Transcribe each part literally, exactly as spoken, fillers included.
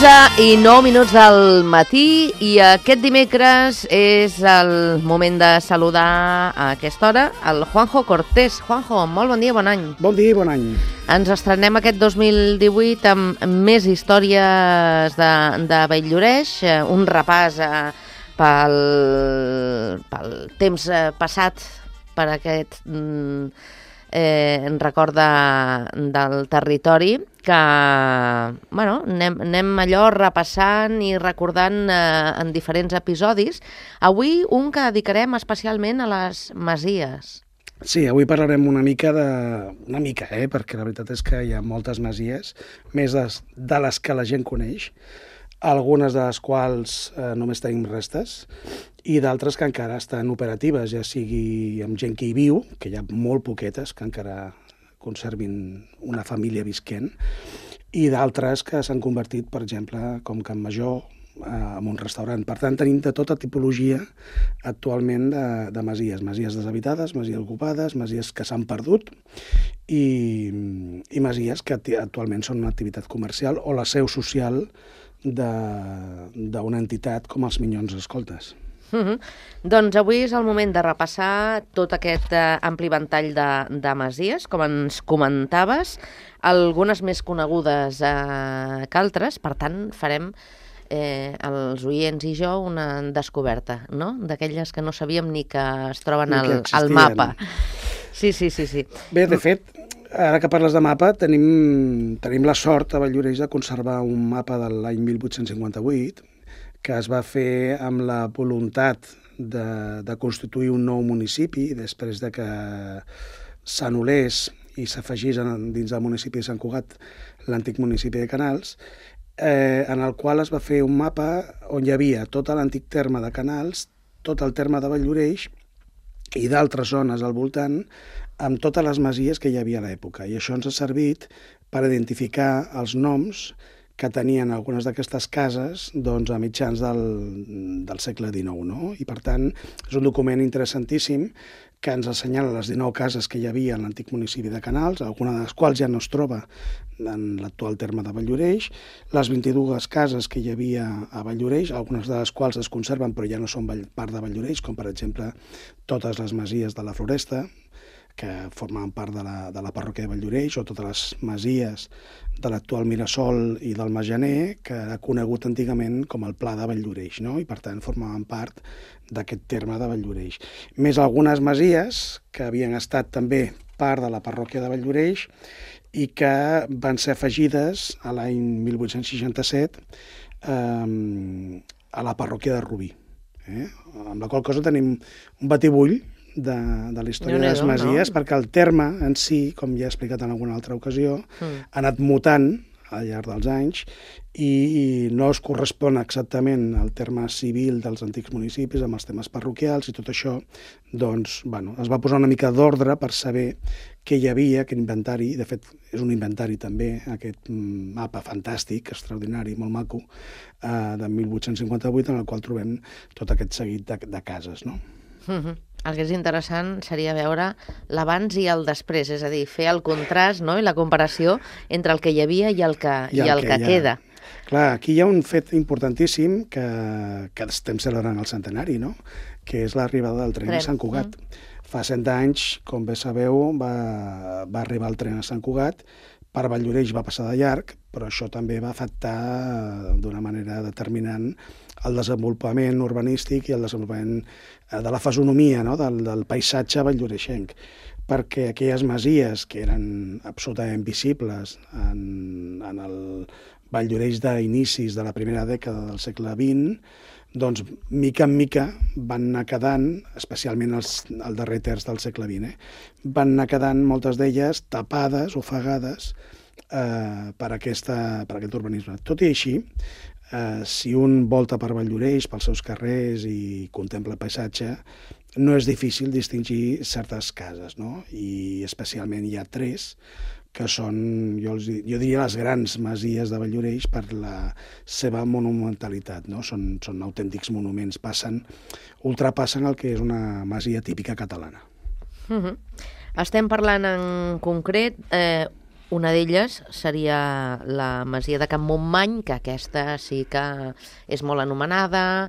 onze i nou minuts del matí i aquest dimecres és el moment de saludar a aquesta hora el Juanjo Cortés. Juanjo, molt bon dia, bon any. Bon dia i bon any. Ens estrenem aquest dos mil divuit amb més històries de, de Bell-lloreix, un repàs eh, pel, pel temps eh, passat per aquest mm, eh, record de, del territori, que bueno, anem, anem allò repassant i recordant eh, en diferents episodis. Avui un que dedicarem especialment a les masies. Sí, avui parlarem una mica de... una mica, eh? Perquè la veritat és que hi ha moltes masies, més de, de les que la gent coneix, algunes de les quals eh, només tenim restes, i d'altres que encara estan operatives, ja sigui amb gent que hi viu, que hi ha molt poquetes que encara conservin una família visquent, i d'altres que s'han convertit, per exemple, com Can Major, eh, en un restaurant. Per tant, tenim de tota tipologia actualment de, de masies. Masies deshabitades, masies ocupades, masies que s'han perdut i, i masies que actualment són una activitat comercial o la seu social d'una entitat com els Minyons Escoltes. Uh -huh. Doncs avui és el moment de repassar tot aquest eh, ampli ventall de, de masies, com ens comentaves, algunes més conegudes eh, que altres, per tant farem eh, els oients i jo una descoberta, no? D'aquelles que no sabíem ni que es troben al, al mapa. Sí, sí, sí, sí. Bé, de fet, ara que parles de mapa, tenim, tenim la sort a Bell-lloreix de conservar un mapa de l'any mil vuit-cents cinquanta-vuit, que es va fer amb la voluntat de, de constituir un nou municipi després de que s'anul·lés i s'afegís dins del municipi de Sant Cugat l'antic municipi de Canals, eh, en el qual es va fer un mapa on hi havia tot l'antic terme de Canals, tot el terme de Bell-lloreix i d'altres zones al voltant, amb totes les masies que hi havia a l'època. I això ens ha servit per identificar els noms que tenien algunes d'aquestes cases doncs, a mitjans del, del segle dinou. No? I, per tant, és un document interessantíssim que ens assenyala les dinou cases que hi havia en l'antic municipi de Canals, alguna de les quals ja no es troba en l'actual terme de Bell-lloreix, les vint-i-dues cases que hi havia a Bell-lloreix, algunes de les quals es conserven però ja no són part de Bell-lloreix, com per exemple totes les masies de la Floresta, que formaven part de la, de la parròquia de Bell-lloreix, o totes les masies de l'actual Mirasol i del Majaner, que era conegut antigament com el Pla de Bell-lloreix, no? I per tant formaven part d'aquest terme de Bell-lloreix. Més algunes masies que havien estat també part de la parròquia de Bell-lloreix i que van ser afegides a l'any mil vuit-cents seixanta-set eh, a la parròquia de Rubí. Eh? Amb la qual cosa tenim un batibull de, de la història de les masies, no? Perquè el terme en si, com ja he explicat en alguna altra ocasió, mm. ha anat mutant al llarg dels anys i, i no es correspon exactament al terme civil dels antics municipis amb els temes parroquials i tot això, doncs, bueno, es va posar una mica d'ordre per saber què hi havia, aquest inventari. De fet, és un inventari també, aquest mapa fantàstic, extraordinari, molt maco, eh, de mil vuit-cents cinquanta-vuit, en el qual trobem tot aquest seguit de, de cases, no? Mm-hmm. El que és interessant seria veure l'abans i el després, és a dir, fer el contrast, no? I la comparació entre el que hi havia i el que, I el i el que, que queda. Clar, aquí hi ha un fet importantíssim que, que estem celebrant el centenari, no? Que és l'arribada del tren, tren a Sant Cugat. Mm. Fa cent anys, com bé sabeu, va, va arribar el tren a Sant Cugat. Per Bell-lloreix va passar de llarg, però això també va afectar d'una manera determinant el desenvolupament urbanístic i el desenvolupament de la fisonomia, no? del, del paisatge bell-lloreixenc, perquè aquelles masies que eren absolutament visibles en, en el Bell-lloreix d'inicis de la primera dècada del segle vint, doncs, mica en mica, van anar quedant, especialment els, el darrer terç del segle vint, eh? van anar quedant moltes d'elles tapades, ofegades, eh, per, aquesta, per aquest urbanisme. Tot i així, eh, si un volta per Bell-lloreix, pels seus carrers i contempla el paisatge, no és difícil distingir certes cases, no? I especialment hi ha tres, que són, jo, els, jo diria, les grans masies de Bell-lloreix per la seva monumentalitat, no? Són, són autèntics monuments, passen, ultrapassen el que és una masia típica catalana. Uh-huh. Estem parlant en concret, eh, Una d'elles seria la masia de Can Montmany, que aquesta sí que és molt anomenada,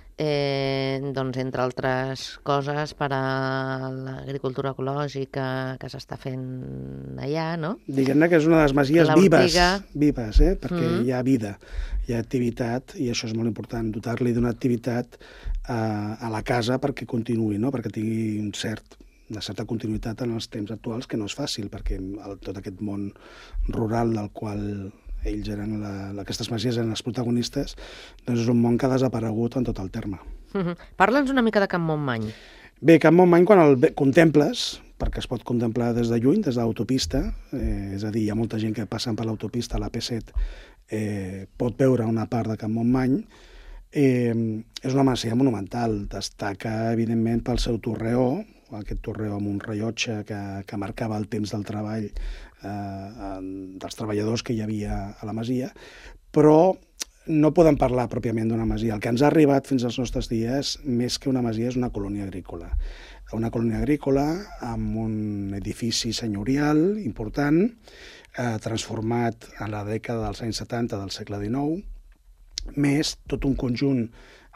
eh, doncs, entre altres coses, per a l'agricultura ecològica que s'està fent allà, no? Diguem-ne que és una de les masies vives, vives eh? perquè mm. hi ha vida, hi ha activitat, i això és molt important, dotar-li d'una activitat a, a la casa perquè continuï, no? perquè tingui un cert, una certa continuïtat en els temps actuals, que no és fàcil, perquè el, tot aquest món rural del qual ells eren, la, aquestes masies eren els protagonistes, doncs és un món que ha desaparegut en tot el terme. Mm-hmm. Parla'ns una mica de Can Montmany. Bé, Can Montmany, quan el contemples, perquè es pot contemplar des de lluny, des de l'autopista, eh, és a dir, hi ha molta gent que passen per l'autopista, la P set, eh, pot veure una part de Can Montmany. Eh, és una masia monumental, destaca evidentment pel seu torreó, aquest torreó amb un rellotge que, que marcava el temps del treball eh, dels treballadors que hi havia a la masia, però no podem parlar pròpiament d'una masia. El que ens ha arribat fins als nostres dies, més que una masia, és una colònia agrícola. Una colònia agrícola amb un edifici senyorial important, eh, transformat en la dècada dels anys setanta del segle dinou, més tot un conjunt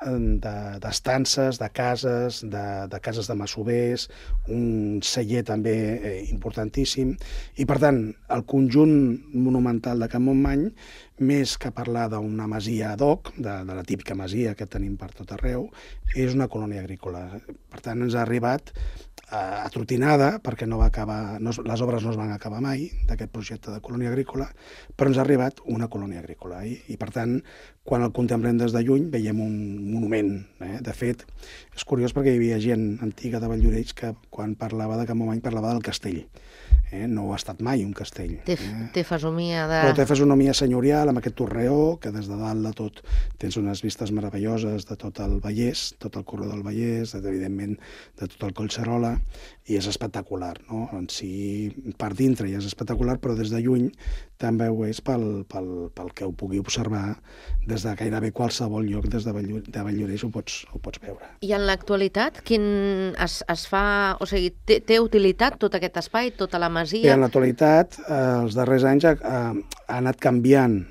d'estances, de cases, de, de cases de masovers, un celler també eh, importantíssim, i per tant el conjunt monumental de Can Montmany, més que parlar d'una masia ad hoc, de, de la típica masia que tenim per tot arreu, és una colònia agrícola. Per tant ens ha arribat eh, atrotinada, perquè no va acabar, no, les obres no es van acabar mai d'aquest projecte de colònia agrícola, però ens ha arribat una colònia agrícola, i, i per tant quan el contemplem des de lluny veiem un monument. Eh? De fet, és curiós perquè hi havia gent antiga de Valldoreix que quan parlava de Can Montmany parlava del castell. Eh? No ha estat mai un castell. Té, eh? té fesomia de... Però té fesomia senyorial amb aquest torreó, que des de dalt de tot tens unes vistes meravelloses de tot el Vallès, tot el corredor del Vallès, evidentment de tot el Collserola, i és espectacular, no? En si, per dintre ja és espectacular, però des de lluny també ho és pel, pel, pel que ho pugui observar des de gairebé qualsevol lloc des de Valldoreix ho pots, ho pots veure. I en l'actualitat, quin es, es fa, o sigui, té, té utilitat tot aquest espai, tota la masia? Bé, en l'actualitat, eh, els darrers anys ha, ha anat canviant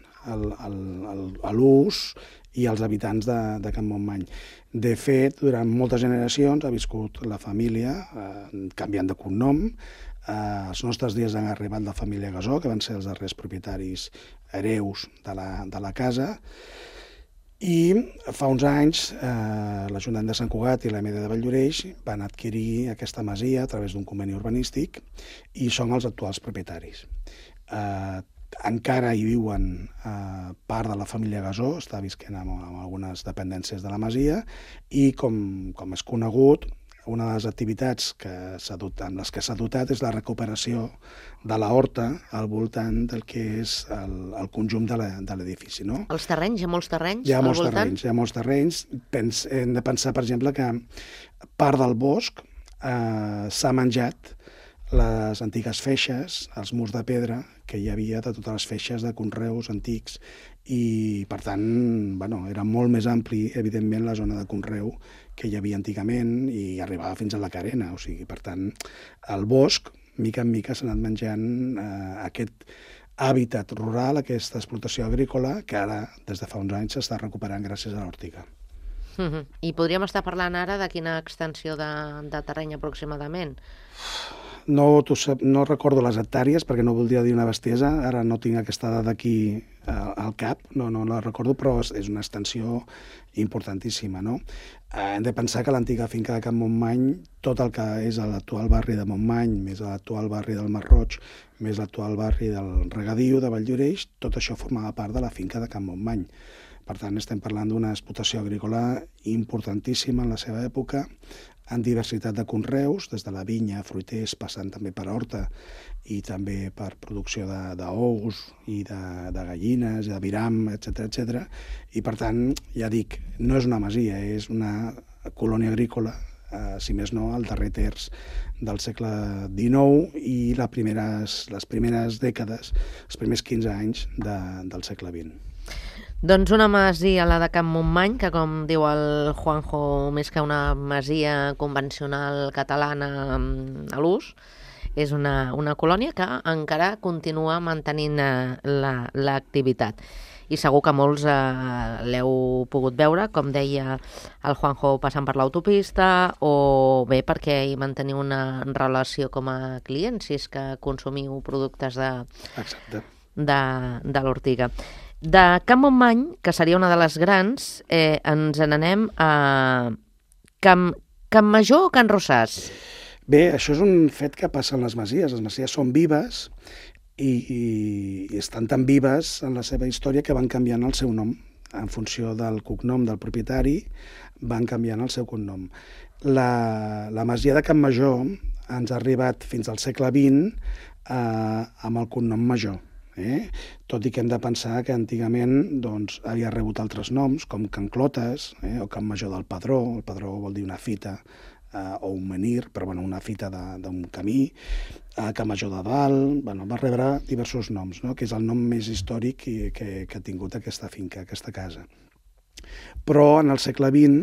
l'ús i els habitants de, de Can Montmany. De fet, durant moltes generacions ha viscut la família, eh, canviant de cognom. Eh, als nostres dies han arribat la família Gasó, que van ser els darrers propietaris hereus de la, de la casa. I fa uns anys eh, l'Ajuntament de Sant Cugat i l'A M D de Valldoreix van adquirir aquesta masia a través d'un conveni urbanístic i són els actuals propietaris. Eh, encara hi viuen eh, part de la família Gasó, està visquent amb, amb algunes dependències de la masia, i com, com és conegut, una de les activitats que dut, amb les que s'ha dotat és la recuperació de la horta al voltant del que és el, el conjunt de l'edifici. No? Els terrenys, hi ha molts terrenys hi ha al molts voltant? Terrenys, hi ha molts terrenys. Pens, hem de pensar, per exemple, que part del bosc eh, s'ha menjat les antigues feixes, els murs de pedra que hi havia de totes les feixes de conreus antics, i per tant bueno, era molt més ampli, evidentment, la zona de conreu que hi havia antigament i arribava fins a la carena. O sigui, per tant, el bosc, mica en mica, s'ha anat menjant eh, aquest hàbitat rural, aquesta explotació agrícola, que ara, des de fa uns anys, s'està recuperant gràcies a l'hortiga. Uh-huh. I podríem estar parlant ara de quina extensió de, de terreny aproximadament? No, no recordo les hectàrees perquè no voldria dir una bestiesa, ara no tinc aquesta dada aquí eh, al cap, no, no la recordo, però és una extensió importantíssima. No? Eh, hem de pensar que l'antiga finca de Can Montmany, tot el que és l'actual barri de Montmany, més l'actual barri del Masroig, més l'actual barri del Regadiu de Valldoreix, tot això formava part de la finca de Can Montmany. Per tant, estem parlant d'una explotació agrícola importantíssima en la seva època, en diversitat de conreus, des de la vinya, fruiters, passant també per horta i també per producció d'ous i de, de gallines, de viram, etcètera, etcètera. I per tant, ja dic, no és una masia, és una colònia agrícola, eh, si més no, al darrer terç del segle dinou i les primeres, les primeres dècades, els primers quinze anys de, del segle vint. Doncs una masia, la de Can Montmany, que com diu el Juanjo, més que una masia convencional catalana a l'ús, és una, una colònia que encara continua mantenint l'activitat. I segur que molts eh, l'heu pogut veure, com deia el Juanjo, passant per l'autopista, o bé perquè hi manteniu una relació com a clients, si és que consumiu productes de, de, de l'Ortiga. De Can Montmany, que seria una de les grans, eh, ens n'anem a Can, Can Major o Can Rosàs? Bé, això és un fet que passa en les masies. Les masies són vives i, i, i estan tan vives en la seva història que van canviant el seu nom. En funció del cognom del propietari, van canviant el seu cognom. La, la masia de Can Major ens ha arribat fins al segle vint eh, amb el cognom Major. Eh? Tot i que hem de pensar que antigament doncs, havia rebut altres noms, com Can Clotes eh? o Can Major del Padró. El Padró vol dir una fita eh, o un menhir, però bueno, una fita d'un camí. Eh, Can Major de Dalt, bueno, va rebre diversos noms, no? Que és el nom més històric que, que, que ha tingut aquesta finca, aquesta casa. Però en el segle vint,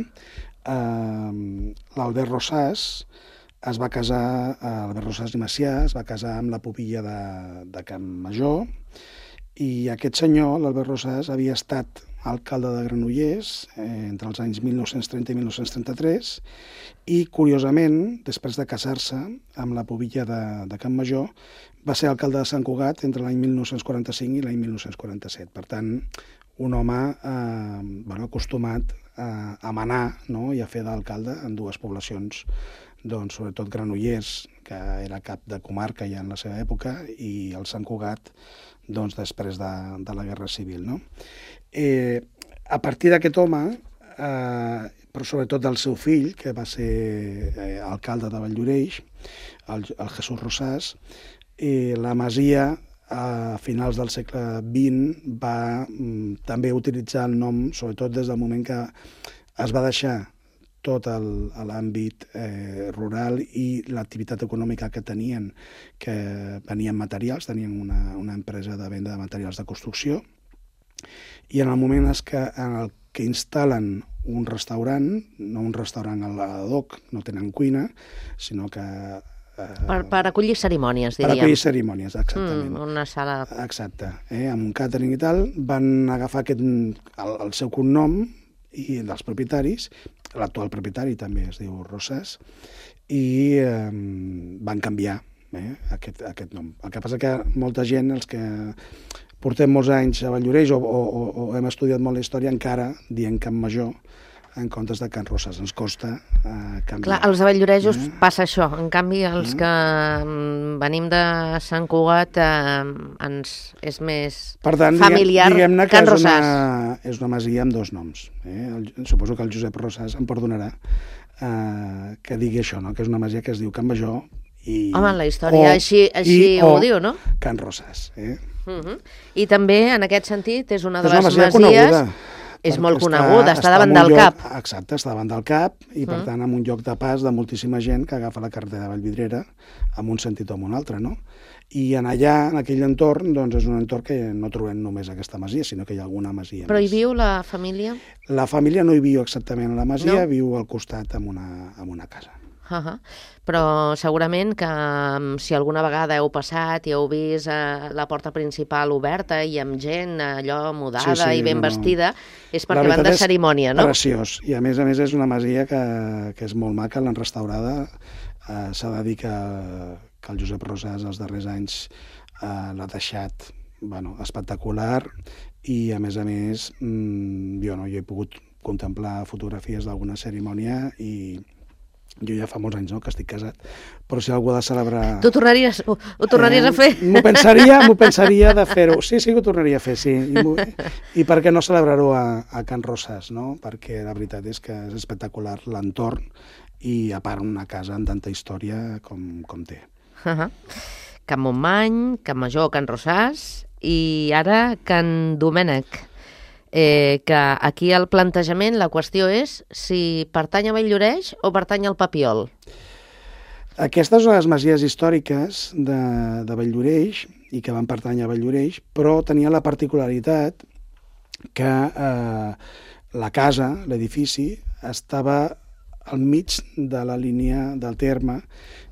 eh, l'Albert Rosàs es va casar, Albert Rosàs i Macià, es va casar amb la pubilla de, de Can Major, i aquest senyor, l'Albert Rosàs, havia estat alcalde de Granollers eh, entre els anys mil nou-cents trenta i mil nou-cents trenta-tres, i, curiosament, després de casar-se amb la pubilla de, de Can Major, va ser alcalde de Sant Cugat entre l'any mil nou-cents quaranta-cinc i l'any mil nou-cents quaranta-set. Per tant, un home eh, bueno, acostumat a, a manar, no? I a fer d'alcalde en dues poblacions, doncs, sobretot Granollers, que era cap de comarca ja en la seva època, i el Sant Cugat, doncs, després de, de la Guerra Civil. No? Eh, a partir d'aquest home, eh, però sobretot del seu fill, que va ser eh, alcalde de Valldoreix, el, el Jesús Rosàs, eh, la masia a finals del segle vint va mm, també utilitzar el nom, sobretot des del moment que es va deixar tot l'àmbit eh, rural i l'activitat econòmica que tenien, que venien materials, tenien una, una empresa de venda de materials de construcció, i en el moment es que, en el que instal·len un restaurant, no un restaurant a l'adoc, no tenen cuina, sinó que... Eh, per, per acollir cerimònies, diríem. Per acollir cerimònies, exactament. Mm, una sala... Exacte, eh, amb un càtering i tal, van agafar aquest, el, el seu cognom i dels propietaris, l'actual propietari també es diu Rosàs, i eh, van canviar eh, aquest, aquest nom. El que passa que molta gent, els que portem molts anys a Valldoreix o, o, o hem estudiat molt la història, encara dient Can Major en comptes de Can Rosàs. Ens costa eh, canviar. Clar, als de Valldoreix us eh? passa això. En canvi, els eh? que venim de Sant Cugat eh, ens és més per tant, familiar diguem, diguem Can que Rosàs. És una, és una masia amb dos noms. Eh? El, suposo que el Josep Rosàs em perdonarà eh, que digui això, no? Que és una masia que es diu Can Major i... Home, la història o, així, així i, ho diu, no? Can Rosàs. Eh? Uh -huh. I també, en aquest sentit, és una de és les una masia masies... Coneguda. És molt està, coneguda, està, està davant del lloc, cap. Exacte, està davant del cap i, per mm. tant, en un lloc de pas de moltíssima gent que agafa la carretera de Vallvidrera amb un sentit o amb un altre, no? I en allà, en aquell entorn, doncs és un entorn que no trobem només aquesta masia, sinó que hi ha alguna masia Però més. hi viu la família? La família no hi viu exactament a la masia, no? Viu al costat en una, en una casa. Uh -huh. Però segurament que um, si alguna vegada heu passat i heu vist uh, la porta principal oberta i amb gent allò mudada sí, sí, i ben no, vestida, és perquè van de cerimònia, no? Preciós. I a més a més és una masia que, que és molt maca, l'han restaurada. Uh, S'ha de dir que, que el Josep Rosàs els darrers anys uh, l'ha deixat bueno, espectacular i a més a més mmm, jo, no, jo he pogut contemplar fotografies d'alguna cerimònia i jo ja fa molts anys no, que estic casat, però si algú ha de celebrar... Tu tornaries, ho, ho tornaries eh, a fer? M'ho pensaria, m'ho pensaria de fer-ho. Sí, sí que ho tornaria a fer, sí. I, i per què no celebrar-ho a, a Can Rosàs, no? Perquè la veritat és que és espectacular l'entorn i a part una casa amb tanta història com, com té. Uh -huh. Can Montmany, Can Major, Can Rosàs i ara Can Domènec. Eh, que aquí el plantejament, la qüestió és si pertany a Valldoreix o pertany al Papiol. Aquestes són les masies històriques de, de Valldoreix i que van pertànyer a Valldoreix, però tenia la particularitat que eh, la casa, l'edifici, estava al mig de la línia del terme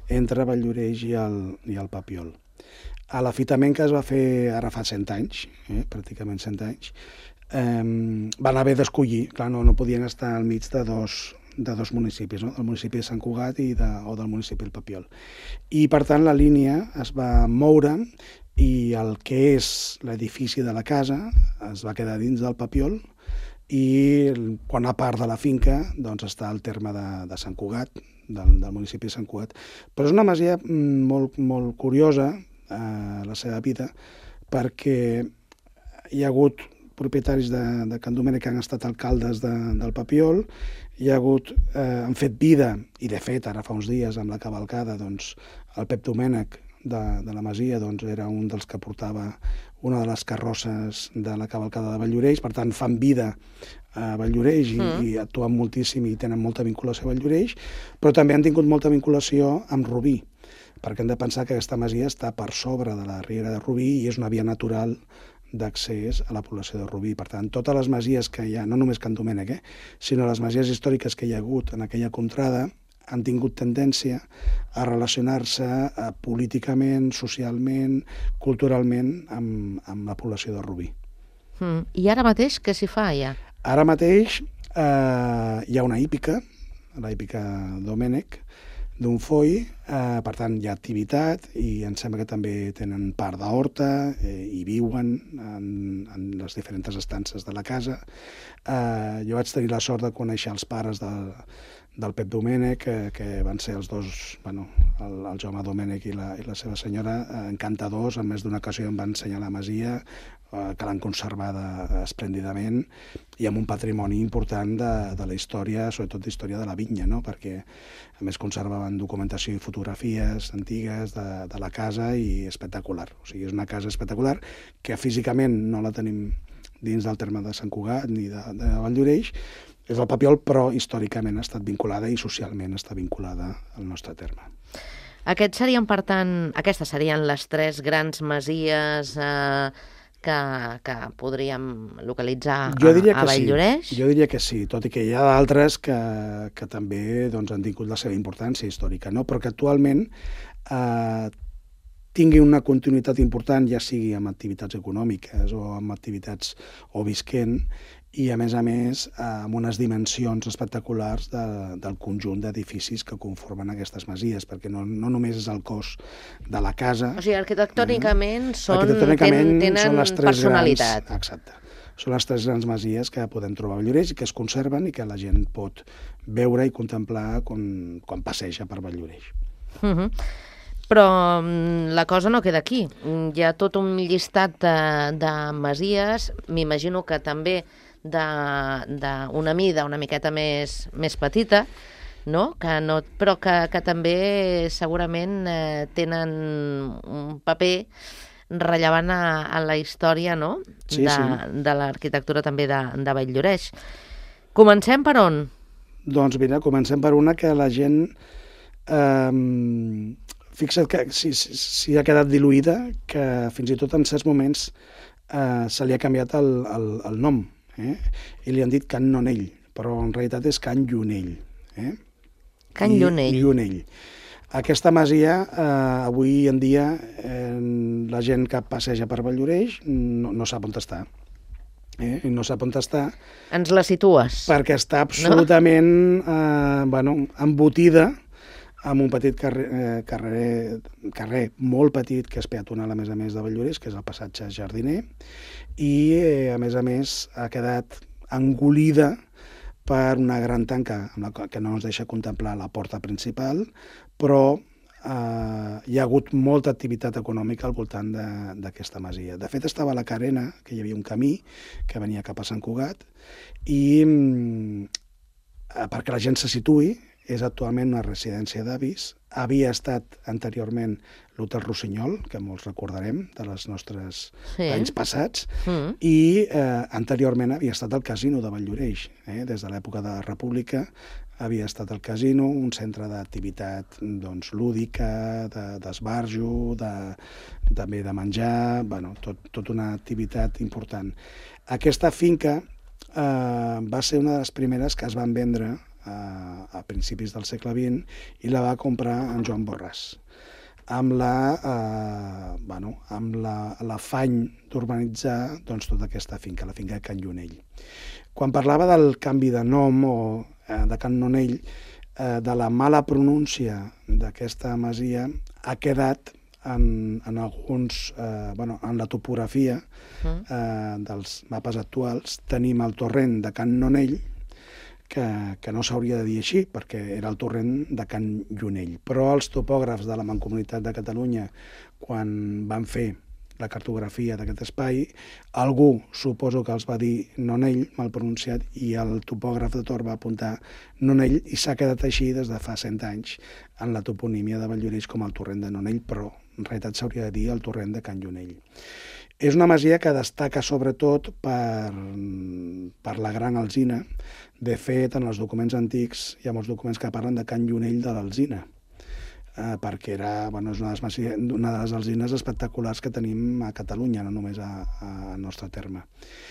entre Valldoreix i el, i el Papiol. A l'afitament que es va fer ara fa cent anys, eh, pràcticament cent anys, eh, van haver d'escollir, clar, no, no podien estar al mig de dos, de dos municipis, no? Del municipi de Sant Cugat i de, o del municipi del Papiol. I, per tant, la línia es va moure i el que és l'edifici de la casa es va quedar dins del Papiol i bona part de la finca doncs, està al terme de, de Sant Cugat, del, del municipi de Sant Cugat. Però és una masia molt, molt curiosa, eh, la seva vida, perquè hi ha hagut propietaris de, de Can Domènec que han estat alcaldes de, del Papiol, hi ha hagut, eh, han fet vida, i de fet ara fa uns dies amb la cavalcada, doncs, el Pep Domènec de, de la Masia doncs, era un dels que portava una de les carrosses de la cavalcada de Valldoreix, per tant fan vida a Valldoreix i, mm. i actuen moltíssim i tenen molta vinculació a Valldoreix, però també han tingut molta vinculació amb Rubí, perquè hem de pensar que aquesta masia està per sobre de la riera de Rubí i és una via natural d'accés a la població de Rubí. Per tant, totes les masies que hi ha, no només Can Domènec, eh, sinó les masies històriques que hi ha hagut en aquella contrada, han tingut tendència a relacionar-se eh, políticament, socialment, culturalment amb, amb la població de Rubí. Mm. I ara mateix què s'hi fa, ja? Ara mateix eh, hi ha una hípica, la hípica Domènec, d'un foi, eh, per tant hi ha activitat i em sembla que també tenen part d'horta eh, i viuen en, en les diferents estances de la casa. Eh, jo vaig tenir la sort de conèixer els pares de, del Pep Domènec, que, que van ser els dos, bueno, el, el Jaume Domènec i la, i la seva senyora, eh, encantadors, en més d'una ocasió em van ensenyar la masia, eh, que l'han conservada esplèndidament, i amb un patrimoni important de, de la història, sobretot d'història de la vinya, no? Perquè a més conservaven documentació i fotografies antigues de, de la casa i espectacular. O sigui, és una casa espectacular que físicament no la tenim dins del terme de Sant Cugat ni de, de Valldoreix, és el Papiol, però històricament ha estat vinculada i socialment està vinculada al nostre terme. Aquests serien, per tant, aquestes serien les tres grans masies eh, que, que podríem localitzar a, a Valldoreix? Sí. Jo diria que sí, tot i que hi ha d'altres que, que també doncs, han tingut la seva importància històrica, no? Però que actualment eh, tingui una continuïtat important, ja sigui amb activitats econòmiques o amb activitats o visquent, i a més a més amb unes dimensions espectaculars de, del conjunt d'edificis que conformen aquestes masies, perquè no, no només és el cos de la casa... O sigui, arquitectònicament, eh? són, arquitectònicament ten, tenen són les tres personalitat. Grans, exacte. Són les tres grans masies que podem trobar a Valldoreix i que es conserven i que la gent pot veure i contemplar quan, quan passeja per Valldoreix. Uh-huh. Però la cosa no queda aquí. Hi ha tot un llistat de, de masies, m'imagino que també d'una mida una miqueta més, més petita, no? Que no, però que, que també segurament eh, tenen un paper rellevant a, a la història, no? Sí, de, sí. de l'arquitectura també de, de Valldoreix. Comencem per on? Doncs mira, comencem per una que la gent... Eh, fixa't que si, si, si ha quedat diluïda, que fins i tot en certs moments eh, se li ha canviat el, el, el nom, eh? I li han dit Can Nonell, però en realitat és Can Llunell. Eh? Can Llunell. Llunell. Aquesta masia, eh, avui en dia, eh, la gent que passeja per Valldoreix no, no sap on està. Eh? I no sap on està. Ens la situes. Perquè està absolutament no? eh, bueno, embotida amb un petit carrer, eh, carrer, carrer molt petit, que és peatonal a més a més de Valldoreix, que és el passatge Jardiner, i eh, a més a més ha quedat engolida per una gran tanca amb la que no ens deixa contemplar la porta principal, però eh, hi ha hagut molta activitat econòmica al voltant d'aquesta masia. De fet, estava a la Carena, que hi havia un camí que venia cap a Sant Cugat, i eh, perquè la gent se situï, és actualment una residència d'avis. Havia estat anteriorment l'Hotel Rossinyol, que molts recordarem, de les nostres sí. anys passats, mm. i eh, anteriorment havia estat el Casino de Valldoreix. Eh? Des de l'època de la República havia estat el Casino, un centre d'activitat doncs, lúdica, d'esbarjo, de, també de menjar, bueno, tot, tot una activitat important. Aquesta finca eh, va ser una de les primeres que es van vendre a, a principis del segle vint i la va comprar en Joan Borràs, amb la, eh, bueno, amb la, l'afany d'urbanitzar doncs, tota aquesta finca, la finca de Can Llunell. Quan parlava del canvi de nom o eh, de Can Nonell, eh, de la mala pronúncia d'aquesta masia, ha quedat en, en alguns, eh, bueno, en la topografia eh, dels mapes actuals. Tenim el torrent de Can Nonell, que, que no s'hauria de dir així, perquè era el torrent de Can Llunell. Però els topògrafs de la Mancomunitat de Catalunya, quan van fer la cartografia d'aquest espai, algú suposo que els va dir Nonell, mal pronunciat, i el topògraf de Tor va apuntar Nonell, i s'ha quedat així des de fa cent anys en la toponímia de Valldoreix com el torrent de Nonell, però en realitat s'hauria de dir el torrent de Can Llunell. És una masia que destaca sobretot per, per la gran alzina. De fet, en els documents antics hi ha molts documents que parlen de Can Llunell de l'Alzina, eh, perquè era, bueno, és una de, les masies, una de les alzines espectaculars que tenim a Catalunya, no només a, a nostre terme.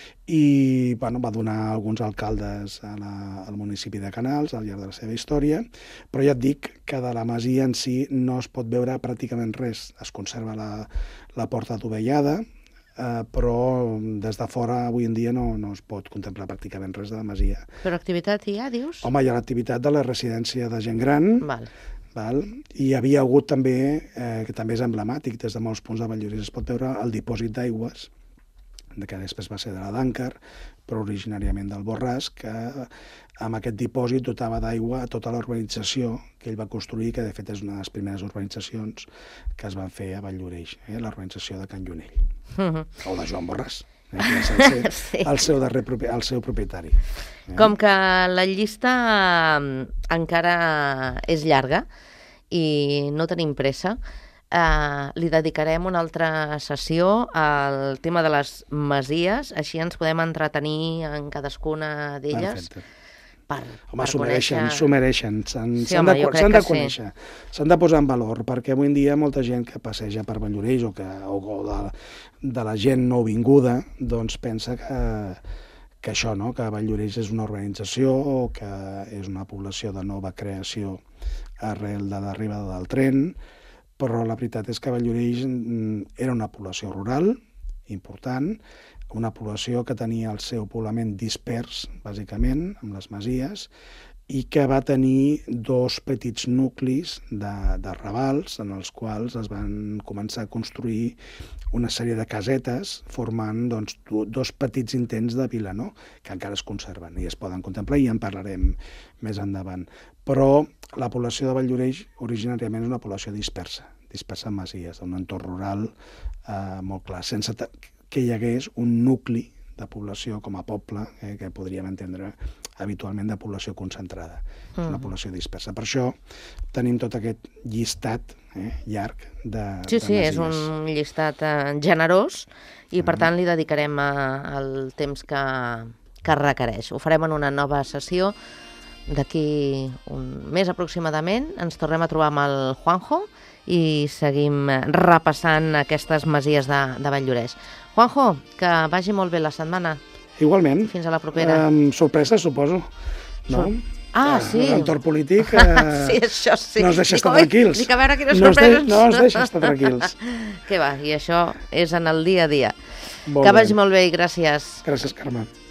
I bueno, va donar alguns alcaldes a la, al municipi de Canals al llarg de la seva història, però ja et dic que de la masia en si no es pot veure pràcticament res. Es conserva la, la porta dovellada, Uh, però des de fora avui en dia no, no es pot contemplar pràcticament res de la masia. Però activitat hi ha, dius? Home, hi ha l'activitat de la residència de gent gran, Val. Val? I hi havia hagut també, eh, que també és emblemàtic, des de molts punts de Valldoreix es pot veure el dipòsit d'aigües, que després va ser de la Dàncar, però originàriament del Borràs, que amb aquest dipòsit dotava d'aigua a tota l'urbanització que ell va construir, que de fet és una de les primeres urbanitzacions que es van fer a Valldoreix, eh? L'urbanització de Can Llunell, uh-huh. o de Joan Borràs, eh? Que és el seu, sí. el, seu darrer, el seu propietari. Eh? Com que la llista encara és llarga i no tenim pressa, Uh, li dedicarem una altra sessió al tema de les masies, així ens podem entretenir en cadascuna d'elles. Per, home, per s'ho mereixen, conèixer... s'ho mereixen, s'han sí, de, s'han de sí. conèixer, s'han de posar en valor, perquè avui en dia molta gent que passeja per Valldoreix o, que, o, o de, de la gent nouvinguda doncs pensa que, que això, no? Que Valldoreix és una urbanització o que és una població de nova creació arrel de l'arribada del tren, però la veritat és que Valldoreix era una població rural important, una població que tenia el seu poblament dispers, bàsicament, amb les masies, i que va tenir dos petits nuclis de, de ravals en els quals es van començar a construir una sèrie de casetes formant doncs, dos petits intents de vila, no? Que encara es conserven i es poden contemplar i en parlarem més endavant. Però la població de Valldoreix originàriament és una població dispersa, dispersa en masies, un entorn rural eh, molt clar, sense que hi hagués un nucli de població com a poble, eh, que podríem entendre habitualment de població concentrada. És una població dispersa. Per això tenim tot aquest llistat eh, llarg de, sí, de sí, masies. És un llistat eh, generós i per tant li dedicarem eh, el temps que, que requereix. Ho farem en una nova sessió d'aquí un mes aproximadament. Ens tornem a trobar amb el Juanjo i seguim repassant aquestes masies de, de Valldoreix. Juanjo, que vagi molt bé la setmana. Igualment. Fins a la propera. Um, sorpresa, suposo. No? Sor ah, sí. L'entorn polític uh, sí, això sí. no ens deixa estar dic, tranquils. Dic, a veure quines no sorpreses. De, no ens deixa estar tranquils. Què va, i això és en el dia a dia. Molt que bé. vagi molt bé i gràcies. Gràcies, Carme.